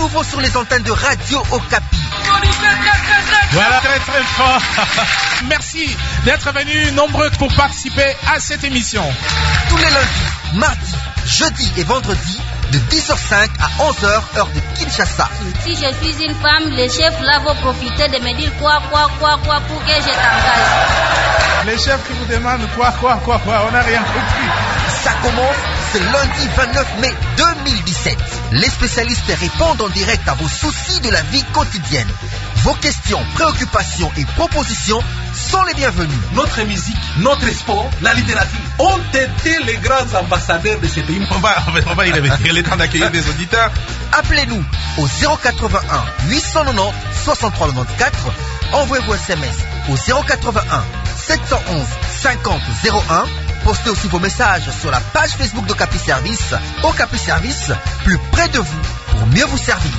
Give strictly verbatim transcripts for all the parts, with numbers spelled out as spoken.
nouveau sur les antennes de Radio Okapi. Voilà, très très fort. Merci d'être venus nombreux pour participer à cette émission. Tous les lundis, mardis, jeudis et vendredis, de dix heures cinq à onze heures, heure de Kinshasa. Si je suis une femme, les chefs là vont profiter de me dire quoi, quoi, quoi, quoi pour que je t'engage. Les chefs qui vous demandent quoi, quoi, quoi, quoi, on n'a rien compris. Ça commence ce lundi vingt-neuf mai deux mille dix-sept. Les spécialistes répondent en direct à vos soucis de la vie quotidienne. Vos questions, préoccupations et propositions sont les bienvenues. Notre musique, notre sport, la littérature ont été les grands ambassadeurs de ce pays. On va, on va y revenir. Il est temps d'accueillir des auditeurs. Appelez-nous au zéro quatre-vingt-un huit cent quatre-vingt-dix soixante-trois quatre-vingt-quatorze. Envoyez vos S M S au zéro quatre-vingt-un sept cent onze cinquante zéro un. Postez aussi vos messages sur la page Facebook d'Okapi Service. Okapi Service, plus près de vous pour mieux vous servir.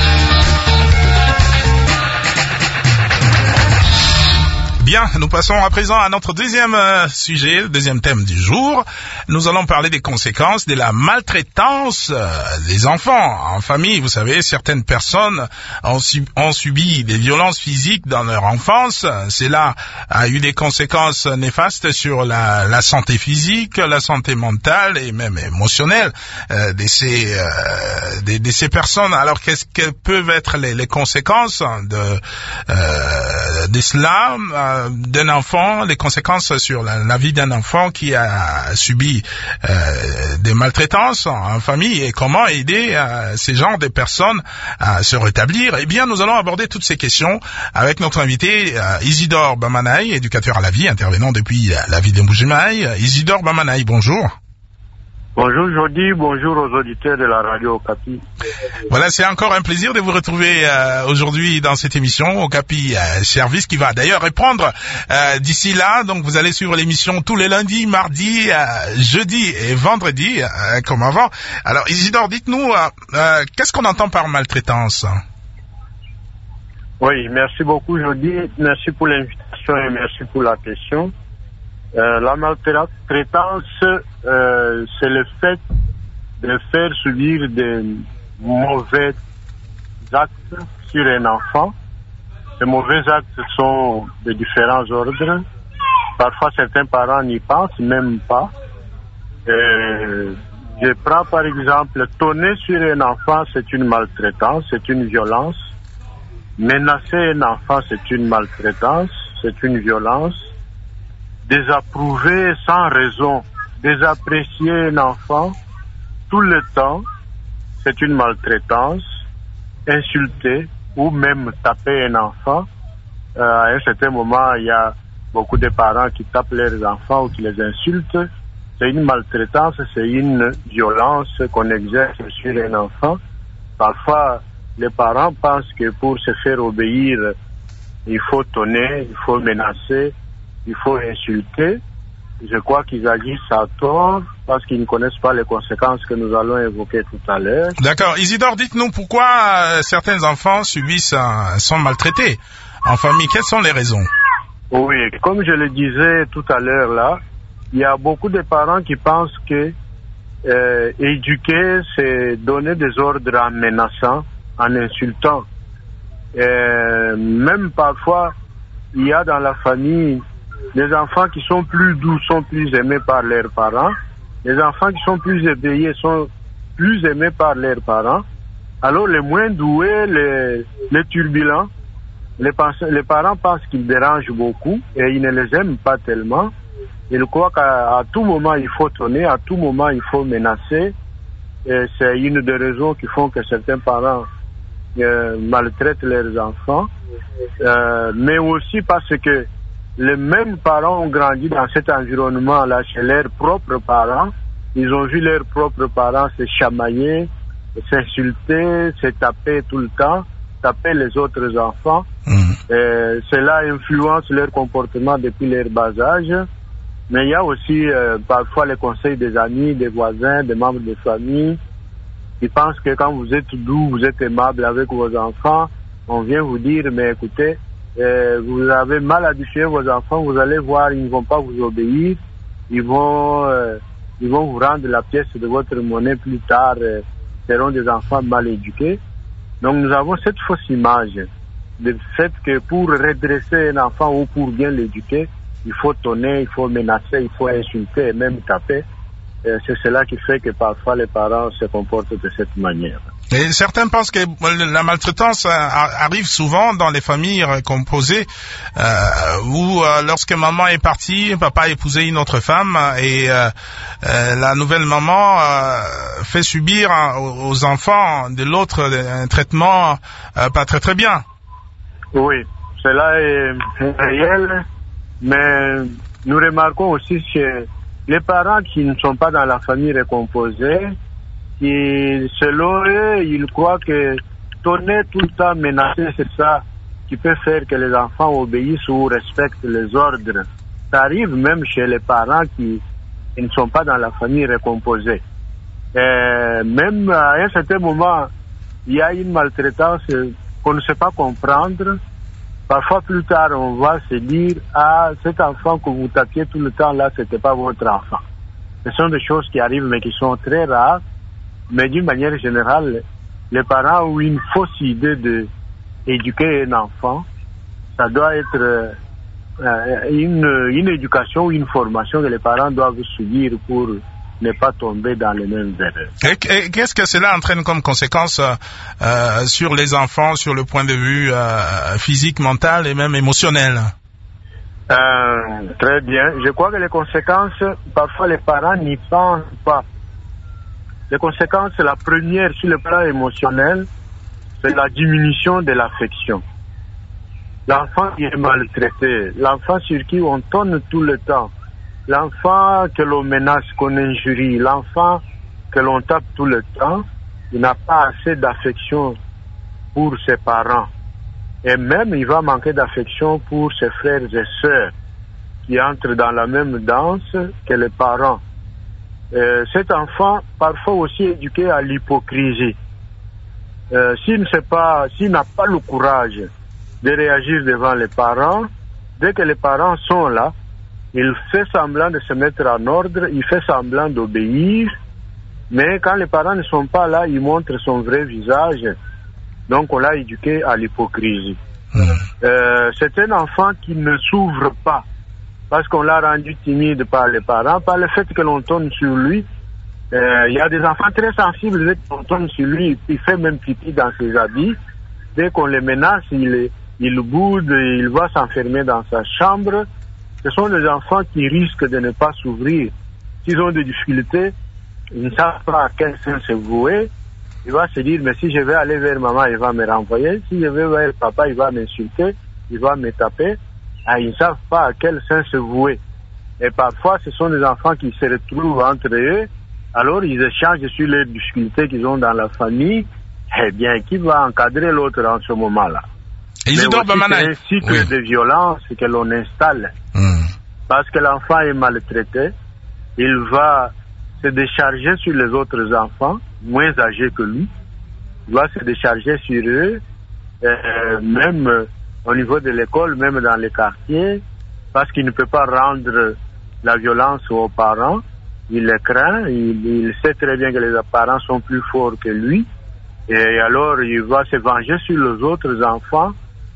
Bien, nous passons à présent à notre deuxième euh, sujet, le deuxième thème du jour. Nous allons parler des conséquences de la maltraitance euh, des enfants en famille. Vous savez, certaines personnes ont, sub- ont subi des violences physiques dans leur enfance. Cela a eu des conséquences néfastes sur la, la santé physique, la santé mentale et même émotionnelle euh, de ces euh, de, de ces personnes. Alors, qu'est-ce que peuvent être les, les conséquences de euh, de cela? Euh, d'un enfant, les conséquences sur la, la vie d'un enfant qui a subi euh, des maltraitances en famille et comment aider euh, ces genres de personnes à se rétablir. Eh bien, nous allons aborder toutes ces questions avec notre invité euh, Isidore Bamanaï, éducateur à la vie, intervenant depuis la, la ville de Mbujimaï. Isidore Bamanaï, bonjour. Bonjour Jody, bonjour aux auditeurs de la radio Okapi. Voilà, c'est encore un plaisir de vous retrouver euh, aujourd'hui dans cette émission Okapi euh, Service qui va d'ailleurs répondre euh, d'ici là. Donc vous allez suivre l'émission tous les lundis, mardis, euh, jeudis et vendredis euh, comme avant. Alors Isidore, dites-nous, euh, euh, qu'est-ce qu'on entend par maltraitance? Oui, merci beaucoup Jody, merci pour l'invitation et merci pour la question. Euh, la maltraitance, euh, c'est le fait de faire subir des mauvais actes sur un enfant. Ces mauvais actes sont de différents ordres. Parfois, certains parents n'y pensent même pas. Euh, je prends par exemple, tonner sur un enfant, c'est une maltraitance, c'est une violence. Menacer un enfant, c'est une maltraitance, c'est une violence. Désapprouver sans raison, désapprécier un enfant tout le temps, c'est une maltraitance. Insulter ou même taper un enfant, euh, à un certain moment, il y a beaucoup de parents qui tapent leurs enfants ou qui les insultent. C'est une maltraitance, c'est une violence qu'on exerce sur un enfant. Parfois, les parents pensent que pour se faire obéir, il faut tonner, il faut menacer, il faut insulter. Je crois qu'ils agissent à tort parce qu'ils ne connaissent pas les conséquences que nous allons évoquer tout à l'heure. D'accord. Isidore, dites-nous pourquoi euh, certains enfants subissent, euh, sont maltraités en famille. Quelles sont les raisons? Oui, comme je le disais tout à l'heure là, il y a beaucoup de parents qui pensent que euh, éduquer, c'est donner des ordres en menaçant, en insultant. Euh, même parfois, il y a dans la famille des enfants qui sont plus doux, sont plus aimés par leurs parents. Les enfants qui sont plus éveillés sont plus aimés par leurs parents. Alors les moins doués, les, les turbulents, les, les parents pensent qu'ils dérangent beaucoup et ils ne les aiment pas tellement. Ils croient qu'à à tout moment il faut tonner, à tout moment il faut menacer. Et c'est une des raisons qui font que certains parents euh, maltraitent leurs enfants. Euh, mais aussi parce que les mêmes parents ont grandi dans cet environnement-là chez leurs propres parents. Ils ont vu leurs propres parents se chamailler, s'insulter, se taper tout le temps, taper les autres enfants. Mmh. Et cela influence leur comportement depuis leur bas âge. Mais il y a aussi euh, parfois les conseils des amis, des voisins, des membres de famille qui pensent que quand vous êtes doux, vous êtes aimable avec vos enfants, on vient vous dire, mais écoutez, Euh, vous avez mal habitué vos enfants, vous allez voir, ils ne vont pas vous obéir, ils vont, euh, ils vont vous rendre la pièce de votre monnaie plus tard, euh, seront des enfants mal éduqués. Donc nous avons cette fausse image du fait que pour redresser un enfant ou pour bien l'éduquer, il faut tonner, il faut menacer, il faut insulter et même taper. Et c'est cela qui fait que parfois les parents se comportent de cette manière. Et certains pensent que la maltraitance arrive souvent dans les familles recomposées euh, où euh, lorsque maman est partie, papa a épousé une autre femme et euh, euh, la nouvelle maman euh, fait subir aux enfants de l'autre un traitement euh, pas très très bien. Oui, cela est réel, mais nous remarquons aussi que les parents qui ne sont pas dans la famille recomposée, qui, selon eux, ils croient que tonner tout le temps, menacer, c'est ça qui peut faire que les enfants obéissent ou respectent les ordres. Ça arrive même chez les parents qui, qui ne sont pas dans la famille recomposée. Et même à un certain moment, il y a une maltraitance qu'on ne sait pas comprendre. Parfois, plus tard, on va se dire « Ah, cet enfant que vous tapiez tout le temps là, c'était pas votre enfant. » Ce sont des choses qui arrivent, mais qui sont très rares. Mais d'une manière générale, les parents ont une fausse idée de éduquer un enfant. Ça doit être euh, une, une éducation ou une formation que les parents doivent subir pour ne pas tomber dans les mêmes erreurs. Et, et qu'est-ce que cela entraîne comme conséquence euh, sur les enfants, sur le point de vue euh, physique, mental et même émotionnel? euh, Très bien. Je crois que les conséquences, parfois les parents n'y pensent pas. Les conséquences, la première sur le plan émotionnel, c'est la diminution de l'affection. L'enfant qui est maltraité, l'enfant sur qui on tourne tout le temps, l'enfant que l'on menace, qu'on injurie, l'enfant que l'on tape tout le temps, il n'a pas assez d'affection pour ses parents. Et même, il va manquer d'affection pour ses frères et sœurs qui entrent dans la même danse que les parents. Euh, cet enfant, parfois aussi éduqué à l'hypocrisie. Euh, s'il ne sait pas, s'il n'a pas le courage de réagir devant les parents, dès que les parents sont là, il fait semblant de se mettre en ordre, il fait semblant d'obéir, mais quand les parents ne sont pas là, il montre son vrai visage. Donc on l'a éduqué à l'hypocrisie. Mmh. Euh, c'est un enfant qui ne s'ouvre pas, parce qu'on l'a rendu timide par les parents, par le fait que l'on tourne sur lui. Il euh, y a des enfants très sensibles, dès qu'on tourne sur lui, il fait même pipi dans ses habits. Dès qu'on les menace, il, il boude, il va s'enfermer dans sa chambre. Ce sont des enfants qui risquent de ne pas s'ouvrir. S'ils ont des difficultés, ils ne savent pas à quel sens se vouer. Il va se dire, mais si je vais aller vers maman, il va me renvoyer. Si je vais vers papa, il va m'insulter, il va me taper. Ah, ils ne savent pas à quel sens se vouer. Et parfois, ce sont des enfants qui se retrouvent entre eux. Alors, ils échangent sur les difficultés qu'ils ont dans la famille. Eh bien, qui va encadrer l'autre en ce moment-là? Mais aussi, c'est un cycle oui. de violence que l'on installe. Mmh. Parce que l'enfant est maltraité, il va se décharger sur les autres enfants, moins âgés que lui. Il va se décharger sur eux, euh, même euh, au niveau de l'école, même dans les quartiers, parce qu'il ne peut pas rendre la violence aux parents. Il les craint, il, il sait très bien que les parents sont plus forts que lui. Et alors, il va se venger sur les autres enfants.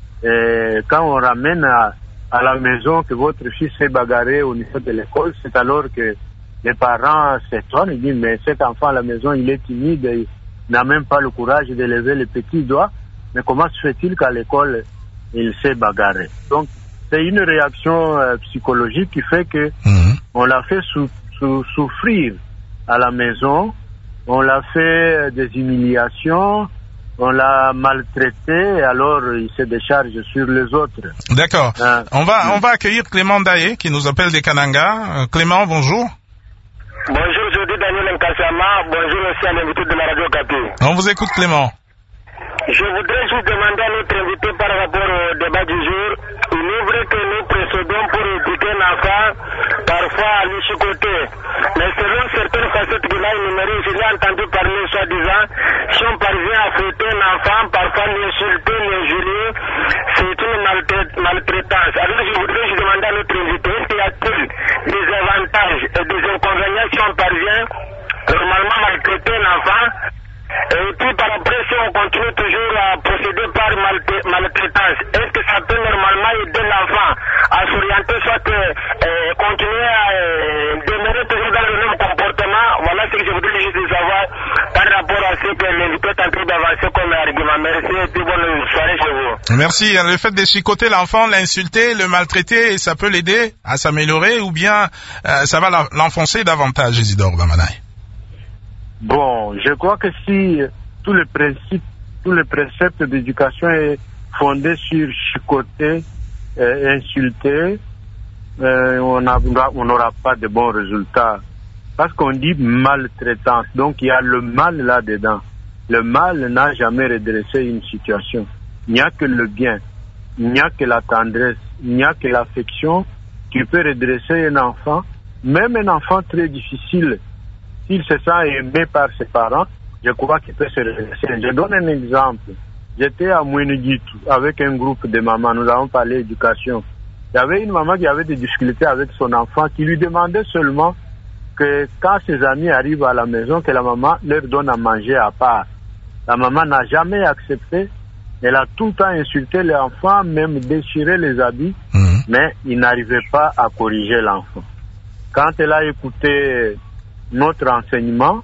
Et quand on ramène à, à la maison que votre fils s'est bagarré au niveau de l'école, c'est alors que les parents s'étonnent. Ils disent, mais cet enfant à la maison, il est timide, il n'a même pas le courage de lever les petits doigts. Mais comment se fait-il qu'à l'école, il s'est bagarré? Donc, c'est une réaction euh, psychologique qui fait que mmh. on l'a fait sou- sou- souffrir à la maison, on l'a fait des humiliations, on l'a maltraité, alors il se décharge sur les autres. D'accord. Euh, on va on va accueillir Clément Daé qui nous appelle des Kananga. Euh, Clément, bonjour. Bonjour, je dis Daniel Nkassama. Bonjour aussi à l'invité de la radio Kapi. On vous écoute, Clément. Je voudrais juste demander à notre invité par rapport au débat du jour. Il est vrai que nous procédons pour éduquer un enfant, parfois à l'échicoter. Mais selon certaines facettes qu'il a énumérées, je l'ai entendu parler soi-disant, si on parvient à fouetter un enfant, parfois l'insulter, l'injurier, c'est une maltrait- maltraitance. Alors je voudrais juste demander à notre invité, est-ce qu'il y a-t-il des avantages et des inconvénients si on parvient normalement maltraiter un enfant Et puis par après, si on continue toujours à procéder par malte- maltraitance, est-ce que ça peut normalement aider l'enfant à s'orienter, soit euh, continuer à euh, demeurer toujours dans le même comportement? Voilà ce que je voudrais juste savoir par rapport à ce que l'invité est en train d'avancer comme argument. Merci et puis bonne soirée chez vous. Merci. Le fait de chicoter l'enfant, l'insulter, le maltraiter, ça peut l'aider à s'améliorer ou bien euh, ça va l'enfoncer davantage, Isidore Bamanaï? Bon, je crois que si tous les principes, tous les préceptes d'éducation est fondé sur chicoter, euh, insulter, euh, on n'aura pas de bons résultats. Parce qu'on dit maltraitance, donc il y a le mal là-dedans. Le mal n'a jamais redressé une situation. Il n'y a que le bien, il n'y a que la tendresse, il n'y a que l'affection qui peut redresser un enfant, même un enfant très difficile. S'il se sent aimé par ses parents, je crois qu'il peut se redresser. Je donne un exemple. J'étais à Mouénéguitou avec un groupe de mamans, nous avons parlé d'éducation. Il y avait une maman qui avait des difficultés avec son enfant, qui lui demandait seulement que quand ses amis arrivent à la maison, que la maman leur donne à manger à part. La maman n'a jamais accepté. Elle a tout le temps insulté l'enfant, même déchiré les habits, mmh. mais il n'arrivait pas à corriger l'enfant. Quand elle a écouté notre enseignement,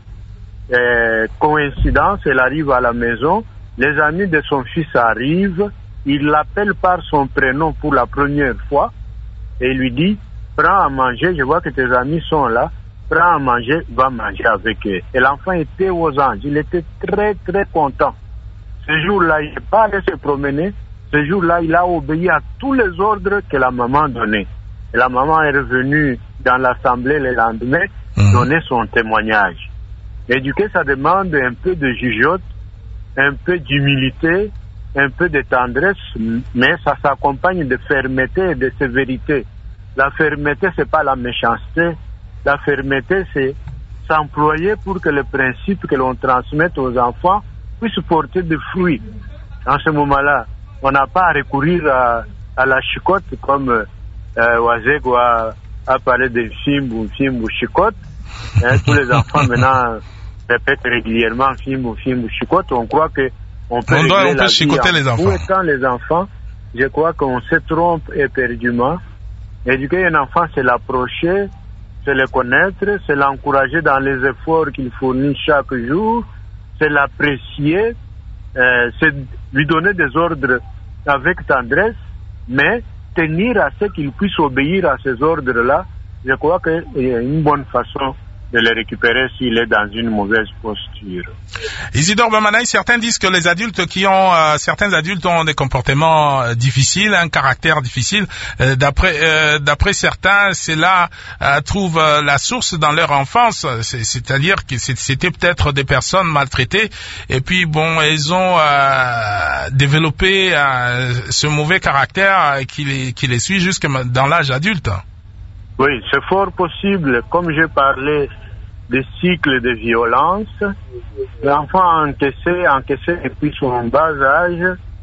euh, coïncidence, elle arrive à la maison, les amis de son fils arrivent, il l'appelle par son prénom pour la première fois et lui dit, prends à manger, je vois que tes amis sont là, prends à manger, va manger avec eux. Et l'enfant était aux anges, il était très très content. Ce jour-là, il n'est pas allé se promener. Ce jour-là, il a obéi à tous les ordres que la maman donnait. Et la maman est revenue dans l'assemblée le lendemain mmh. donner son témoignage. Éduquer, ça demande un peu de jugeote, un peu d'humilité, un peu de tendresse, mais ça s'accompagne de fermeté et de sévérité. La fermeté, c'est pas la méchanceté. La fermeté, c'est s'employer pour que le principe que l'on transmette aux enfants puisse porter des fruits. En ce moment-là, on n'a pas à recourir à, à la chicotte comme euh, Wazeg a, a parlé de film ou film ou chicotte. Hein, tous les enfants maintenant répètent régulièrement film ou film ou chicotte. On croit que on peut, on doit, on peut la chicoter vie les enfants. Où étant les enfants, je crois qu'on se trompe éperdument. Éduquer un enfant, c'est l'approcher, c'est le connaître, c'est l'encourager dans les efforts qu'il fournit chaque jour, c'est l'apprécier, euh, c'est lui donner des ordres avec tendresse, mais tenir à ce qu'il puisse obéir à ces ordres-là. Je crois qu'il y a une bonne façon de le récupérer s'il est dans une mauvaise posture. Isidore Bamanaï, certains disent que les adultes qui ont, euh, certains adultes ont des comportements euh, difficiles, un caractère difficile. Euh, d'après, euh, d'après certains, c'est là euh, trouvent euh, la source dans leur enfance. C'est, c'est-à-dire que c'était peut-être des personnes maltraitées, et puis bon, ils ont euh, développé euh, ce mauvais caractère qui les, qui les suit jusque dans l'âge adulte. Oui, c'est fort possible. Comme j'ai parlé des cycles de violence, l'enfant a encaissé, encaissé depuis son bas âge,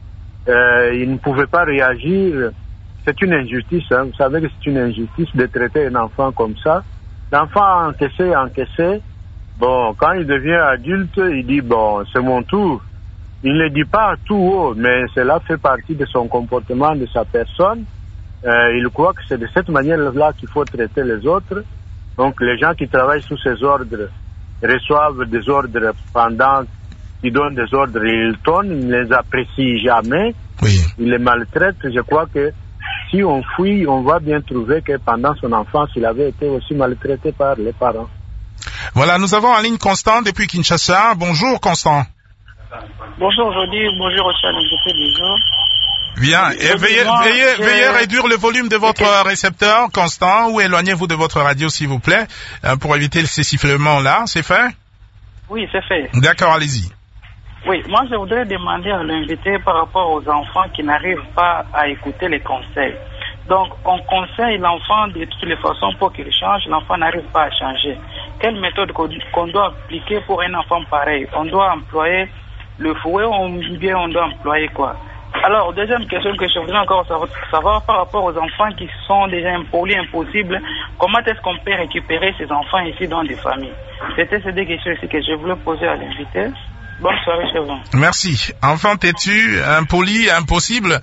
euh, il ne pouvait pas réagir. C'est une injustice, hein. Vous savez que c'est une injustice de traiter un enfant comme ça. L'enfant a encaissé, encaissé. Bon, quand il devient adulte, il dit, bon, c'est mon tour. Il ne le dit pas tout haut, mais cela fait partie de son comportement, de sa personne. Euh, il croit que c'est de cette manière-là qu'il faut traiter les autres. Donc les gens qui travaillent sous ces ordres reçoivent des ordres pendant qu'ils donnent des ordres, ils tournent, ils ne les apprécient jamais, oui. Ils les maltraitent. Je crois que si on fouille, on va bien trouver que pendant son enfance, il avait été aussi maltraité par les parents. Voilà, nous avons en ligne Constant depuis Kinshasa. Bonjour Constant. Bonjour Jody, bonjour au channel des jours. Bien, et veuillez, veuillez, veuillez réduire le volume de votre okay. récepteur, Constant, ou éloignez-vous de votre radio, s'il vous plaît, pour éviter ces sifflements-là. C'est fait? Oui, c'est fait. D'accord, allez-y. Oui, moi je voudrais demander à l'invité par rapport aux enfants qui n'arrivent pas à écouter les conseils. Donc, on conseille l'enfant de toutes les façons pour qu'il change, l'enfant n'arrive pas à changer. Quelle méthode qu'on doit appliquer pour un enfant pareil? On doit employer le fouet ou bien on doit employer quoi? Alors, deuxième question que je voudrais encore savoir, savoir par rapport aux enfants qui sont déjà impolis, impossibles, comment est-ce qu'on peut récupérer ces enfants ici dans des familles? C'était ces deux questions ici que je voulais poser à l'invité. Bonne soirée chez vous. Merci. Enfant têtu, impoli, impossible.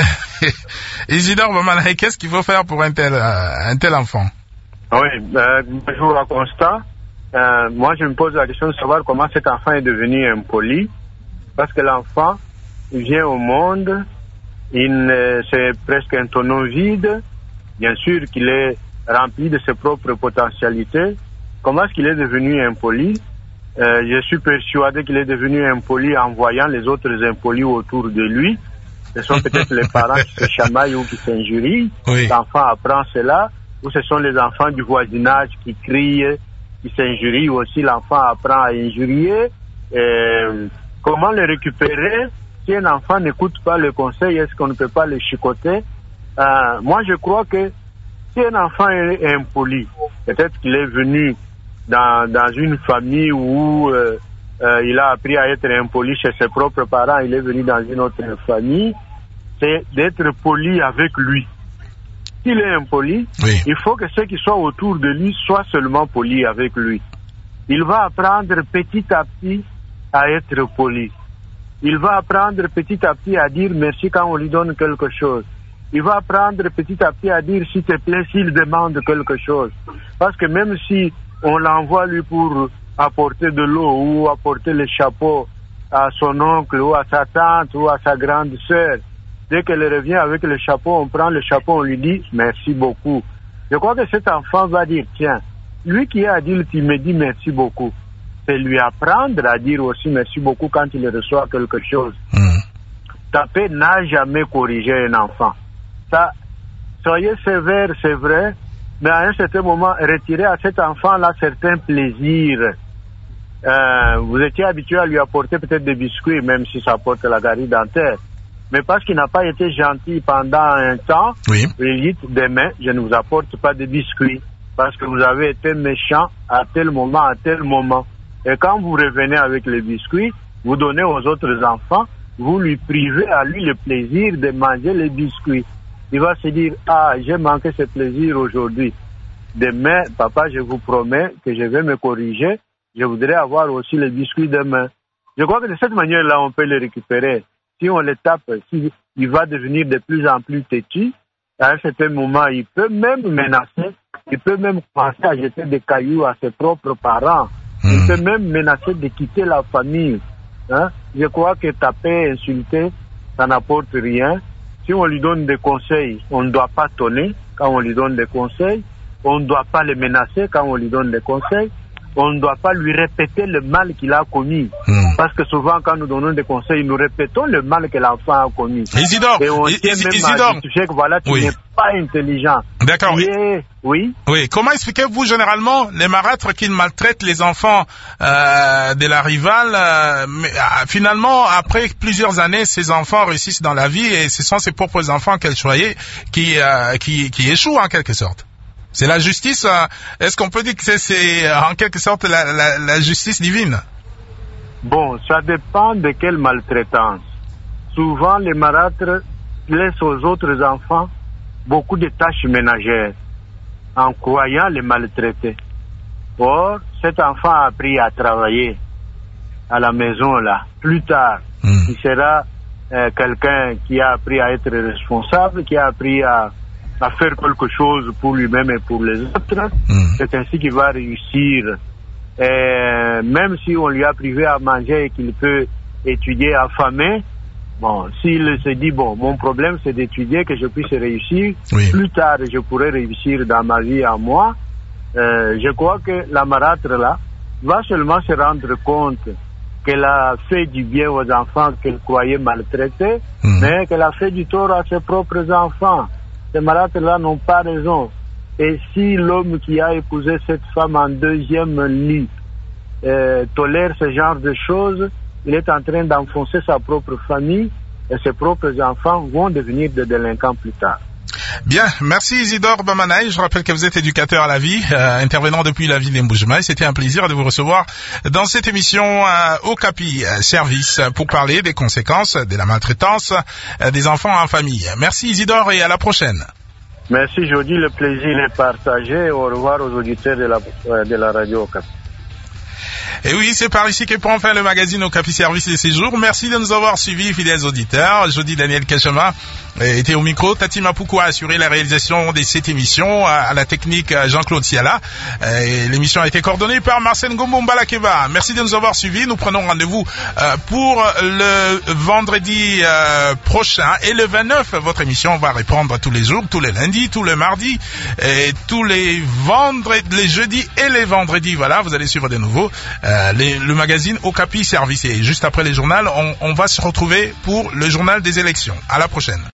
Isidore Bamanaï, qu'est-ce qu'il faut faire pour un tel, un tel enfant? Oui, euh, bonjour à Constant. Euh, moi, je me pose la question de savoir comment cet enfant est devenu impoli. Parce que l'enfant, il vient au monde, il, c'est presque un tonneau vide. Bien sûr qu'il est rempli de ses propres potentialités. Comment est-ce qu'il est devenu impoli? Euh, je suis persuadé qu'il est devenu impoli en voyant les autres impolis autour de lui. Ce sont peut-être les parents qui se chamaillent ou qui s'injurient. Oui. L'enfant apprend cela. Ou ce sont les enfants du voisinage qui crient, qui s'injurient aussi. L'enfant apprend à injurier. Euh, comment le récupérer? Si un enfant n'écoute pas le conseil, est-ce qu'on ne peut pas le chicoter? euh, Moi, je crois que si un enfant est impoli, peut-être qu'il est venu dans, dans une famille où euh, euh, il a appris à être impoli chez ses propres parents, il est venu dans une autre famille, c'est d'être poli avec lui. S'il est impoli, oui. Il faut que ceux qui sont autour de lui soient seulement polis avec lui. Il va apprendre petit à petit à être poli. Il va apprendre petit à petit à dire merci quand on lui donne quelque chose. Il va apprendre petit à petit à dire s'il te plaît s'il demande quelque chose. Parce que même si on l'envoie lui pour apporter de l'eau ou apporter le chapeau à son oncle ou à sa tante ou à sa grande sœur, dès qu'elle revient avec le chapeau, on prend le chapeau, on lui dit merci beaucoup. Je crois que cet enfant va dire tiens, lui qui est adulte, il me dit merci beaucoup. C'est lui apprendre à dire aussi merci beaucoup quand il reçoit quelque chose. Mmh. Taper n'a jamais corrigé un enfant. Ça, soyez sévère, c'est vrai, mais à un certain moment, retirez à cet enfant-là certains plaisirs. Euh, vous étiez habitué à lui apporter peut-être des biscuits, même si ça apporte la carie dentaire. Mais parce qu'il n'a pas été gentil pendant un temps, oui. Il dit demain, je ne vous apporte pas de biscuits, parce que vous avez été méchant à tel moment, à tel moment. Et quand vous revenez avec les biscuits, vous donnez aux autres enfants, vous lui privez à lui le plaisir de manger les biscuits. Il va se dire, ah, j'ai manqué ce plaisir aujourd'hui. Demain, papa, je vous promets que je vais me corriger. Je voudrais avoir aussi les biscuits demain. Je crois que de cette manière-là, on peut les récupérer. Si on les tape, si il va devenir de plus en plus têtu, à un certain moment, il peut même menacer, il peut même commencer à jeter des cailloux à ses propres parents. Mmh. Il peut même menacer de quitter la famille. Hein? Je crois que taper, insulter, ça n'apporte rien. Si on lui donne des conseils, on ne doit pas tonner quand on lui donne des conseils. On ne doit pas le menacer quand on lui donne des conseils. On ne doit pas lui répéter le mal qu'il a commis. Mmh. Parce que souvent, quand nous donnons des conseils, nous répétons le mal que l'enfant a commis. Isidore, et on I- tient Is- même Isidore. à justifier que voilà, tu oui. n'es pas intelligent. D'accord. Et... Oui. Oui. Comment expliquez-vous généralement les marâtres qui maltraitent les enfants euh, de la rivale euh, mais, euh, finalement, après plusieurs années, ces enfants réussissent dans la vie et ce sont ses propres enfants qu'elle choisit qui, euh, qui, qui échouent en quelque sorte. C'est la justice, euh, est-ce qu'on peut dire que c'est, c'est en quelque sorte la, la, la justice divine? Bon, ça dépend de quelle maltraitance. Souvent, les marâtres laissent aux autres enfants beaucoup de tâches ménagères en croyant les maltraiter. Or, cet enfant a appris à travailler à la maison là. Plus tard, mmh. il sera euh, quelqu'un qui a appris à être responsable, qui a appris à à faire quelque chose pour lui-même et pour les autres. Mmh. C'est ainsi qu'il va réussir. Et même si on lui a privé à manger et qu'il peut étudier affamé, bon, s'il se dit, bon, mon problème c'est d'étudier, que je puisse réussir, oui. Plus tard je pourrai réussir dans ma vie à moi, euh, je crois que la marâtre là va seulement se rendre compte qu'elle a fait du bien aux enfants qu'elle croyait maltraités, mmh. mais qu'elle a fait du tort à ses propres enfants. Ces marâtres-là n'ont pas raison. Et si l'homme qui a épousé cette femme en deuxième lit euh, tolère ce genre de choses, il est en train d'enfoncer sa propre famille et ses propres enfants vont devenir des délinquants plus tard. Bien, merci Isidore Bamanaï. Je rappelle que vous êtes éducateur à la vie, euh, intervenant depuis la ville d'Mbujimai. C'était un plaisir de vous recevoir dans cette émission euh, Okapi euh, Service pour parler des conséquences de la maltraitance euh, des enfants en famille. Merci Isidore et à la prochaine. Merci Jody, le plaisir est partagé. Au revoir aux auditeurs de la, euh, de la radio Okapi. Et oui, c'est par ici qu'est pour enfin le magazine Okapi Service et Séjour. Merci de nous avoir suivis, fidèles auditeurs. Jeudi, Daniel Kachama était au micro. Tati Mapoukou a assuré la réalisation de cette émission. À la technique, Jean-Claude Siala. Et l'émission a été coordonnée par Marcel Ngombo Mbalakeba. Merci de nous avoir suivis. Nous prenons rendez-vous pour le vendredi prochain. Et le vingt-neuf, votre émission va répondre tous les jours, tous les lundis, tous les mardis, et tous les vendredis, les jeudis et les vendredis. Voilà, vous allez suivre de nouveau euh, les, le magazine Okapi Service. Et juste après les journaux, on, on va se retrouver pour le journal des élections. À la prochaine.